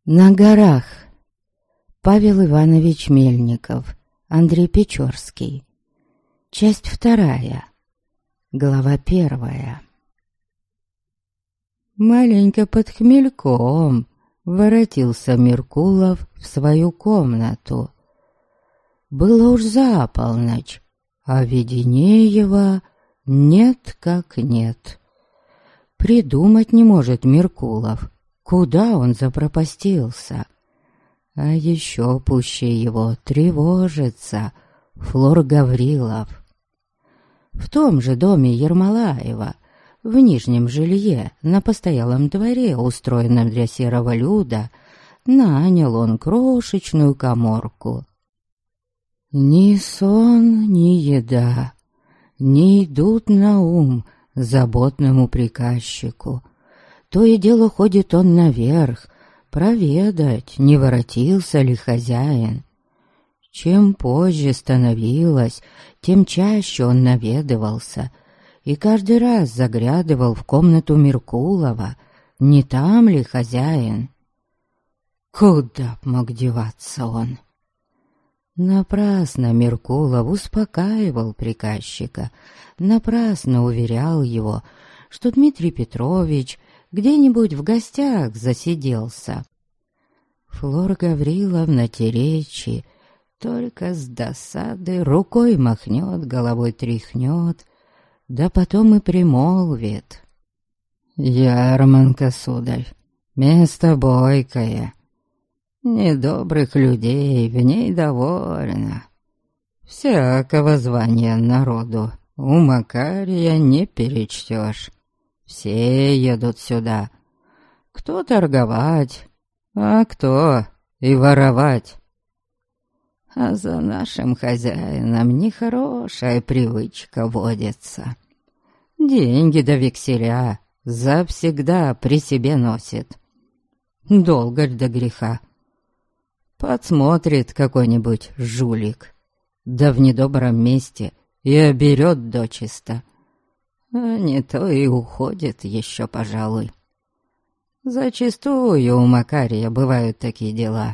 На горах. Павел Иванович Мельников, Андрей Печорский. Часть 2. Глава 1. Маленько под хмельком воротился Меркулов в свою комнату. Было уж за полночь, а Веденеева нет как нет. Придумать не может Меркулов, куда он запропастился. А еще пуще его тревожится Флор Гаврилов. В том же доме Ермолаева, в нижнем жилье, на постоялом дворе, устроенном для серого люда, нанял он крошечную каморку. Ни сон, ни еда не идут на ум заботному приказчику. То и дело ходит он наверх, проведать, не воротился ли хозяин. Чем позже становилось, тем чаще он наведывался, и каждый раз заглядывал в комнату Меркулова, не там ли хозяин. Куда б мог деваться он? Напрасно Меркулов успокаивал приказчика, напрасно уверял его, что Дмитрий Петрович где-нибудь в гостях засиделся. Флора Гавриловна Теречи только с досады рукой махнет, головой тряхнет, да потом и примолвит: «Ярманка, сударь, место бойкое, недобрых людей в ней довольно. Всякого звания народу у Макария не перечтешь. Все едут сюда, кто торговать, а кто и воровать. А за нашим хозяином нехорошая привычка водится. Деньги до векселя завсегда при себе носит. Долго ль до греха? Подсмотрит какой-нибудь жулик, да в недобром месте и оберет дочисто. А не то и уходит еще, пожалуй. Зачастую у Макария бывают такие дела.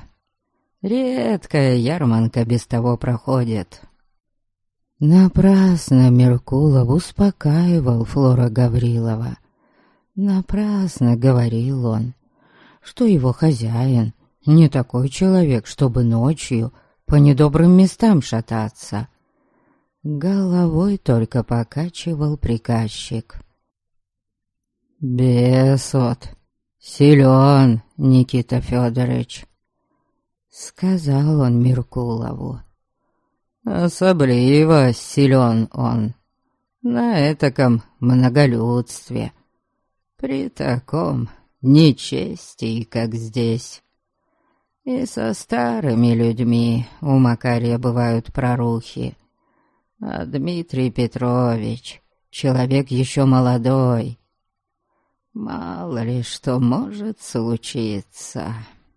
Редкая ярманка без того проходит». Напрасно Меркулов успокаивал Флора Гаврилова. Напрасно говорил он, что его хозяин не такой человек, чтобы ночью по недобрым местам шататься. Головой только покачивал приказчик. «Бес от, силен Никита Федорович», — сказал он Меркулову. «Особливо силен он на этаком многолюдстве, при таком нечестии, как здесь. И со старыми людьми у Макария бывают прорухи. А Дмитрий Петрович — человек еще молодой. Мало ли что может случиться».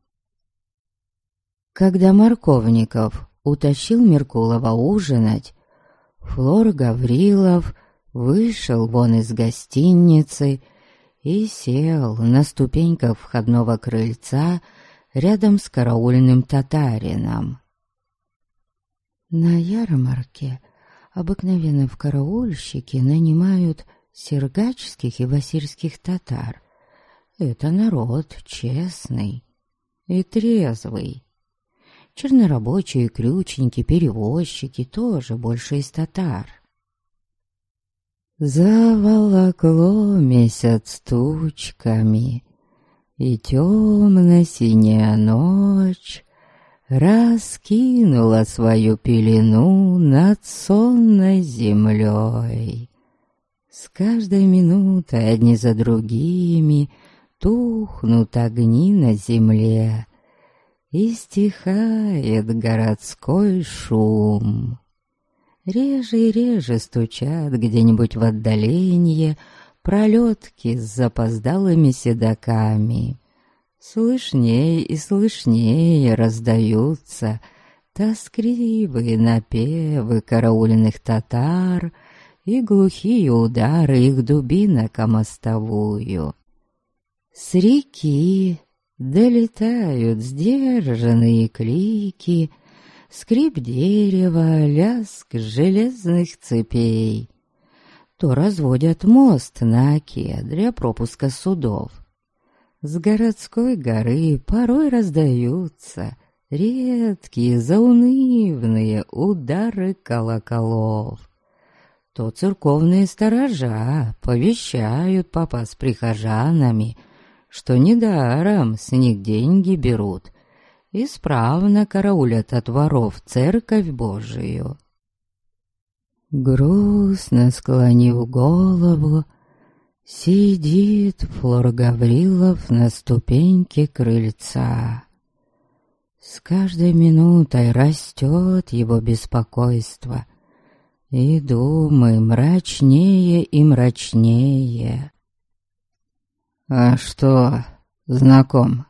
Когда Марковников утащил Меркулова ужинать, Флор Гаврилов вышел вон из гостиницы и сел на ступеньках входного крыльца рядом с караульным татарином. На ярмарке обыкновенно в караульщики нанимают сергачских и васильских татар. Это народ честный и трезвый. Чернорабочие, крючники, перевозчики тоже больше из татар. Заволокло месяц тучками, и темно-синяя ночь раскинула свою пелену над сонной землей. С каждой минутой одни за другими тухнут огни на земле, и стихает городской шум. Реже и реже стучат где-нибудь в отдалении пролетки с запоздалыми седоками. Слышнее и слышнее раздаются тоскливые напевы караульных татар и глухие удары их дубинок о мостовую. С реки долетают сдержанные клики, скрип дерева, лязг железных цепей. То разводят мост на оке для пропуска судов. С городской горы порой раздаются редкие заунывные удары колоколов. То церковные сторожа повещают попа с прихожанами, что недаром с них деньги берут, исправно караулят от воров церковь Божию. Грустно склонив голову, сидит Флор Гаврилов на ступеньке крыльца. С каждой минутой растет его беспокойство, и думы мрачнее и мрачнее. «А что, знаком?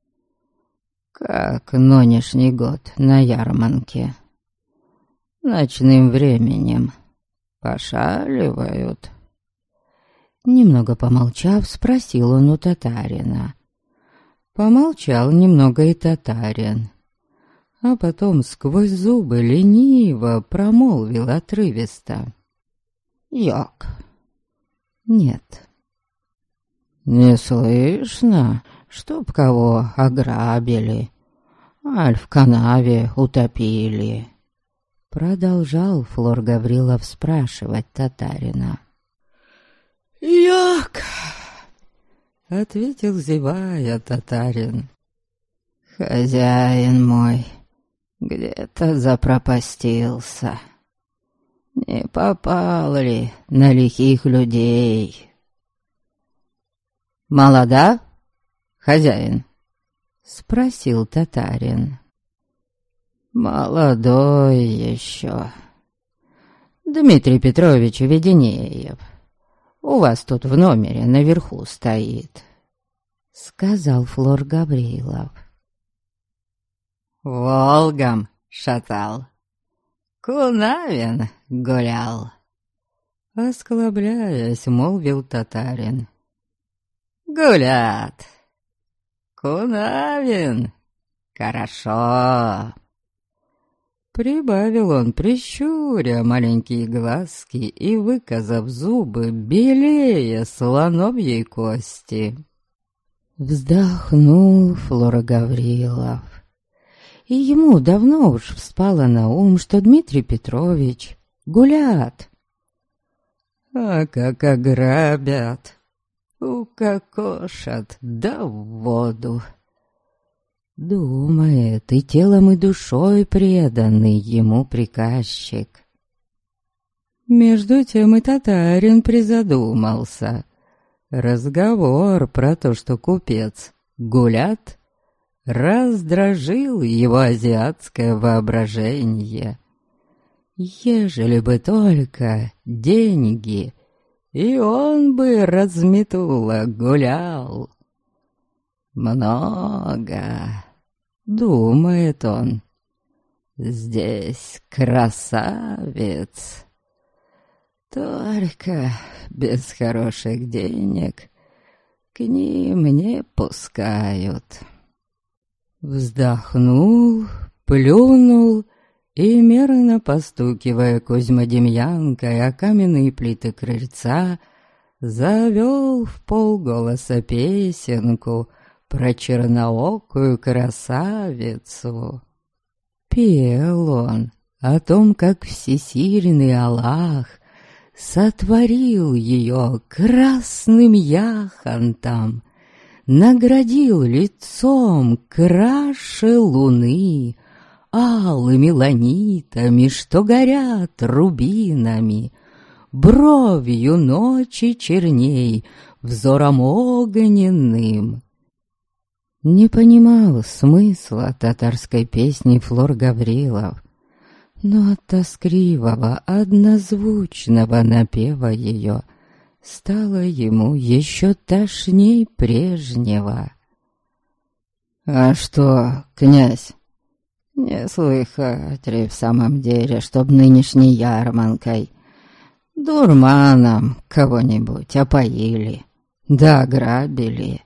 Как нынешний год на ярмарке? Ночным временем пошаливают?» Немного помолчав, спросил он у татарина. Помолчал немного и татарин, а потом сквозь зубы лениво промолвил отрывисто: «Як?» «Нет». «Не слышно, чтоб кого ограбили, аль в канаве утопили?» Продолжал Флор Гаврилов спрашивать татарина. «Як?» — ответил, зевая, татарин. «Хозяин мой где-то запропастился. Не попал ли на лихих людей?» «Молода, хозяин?» — спросил татарин. «Молодой еще. Дмитрий Петрович Веденеев у вас тут в номере наверху стоит», — сказал Флор Гаврилов. «Волгом шатал, Кунавин гулял», — осклабляясь, молвил татарин. «Гулят. Кунавин. Хорошо», — прибавил он, прищуря маленькие глазки и выказав зубы белее слоновьей кости. Вздохнул Флор Гаврилов, и ему давно уж вспало на ум, что Дмитрий Петрович гулят. А как ограбят, укокошат, да в воду. Думает и телом, и душой преданный ему приказчик. Между тем и татарин призадумался. Разговор про то, что купец гулят, раздражил его азиатское воображение. Ежели бы только деньги, и он бы разметуло гулял. Много, думает он, здесь красавец. Только без хороших денег к ним не пускают. Вздохнул, плюнул и, мерно постукивая Кузьмодемьянкой о каменные плиты крыльца, завел в полголоса песенку про черноокую красавицу. Пел он о том, как всесильный Аллах сотворил ее красным яхонтом, наградил лицом краше луны, алыми ланитами, что горят рубинами, бровью ночи черней, взором огненным. Не понимал смысла татарской песни Флор Гаврилов, но от тоскливого, однозвучного напева ее стало ему еще тошней прежнего. «А что, князь, не слыхать ли в самом деле, чтоб нынешней ярмаркой дурманом кого-нибудь опоили, да ограбили?»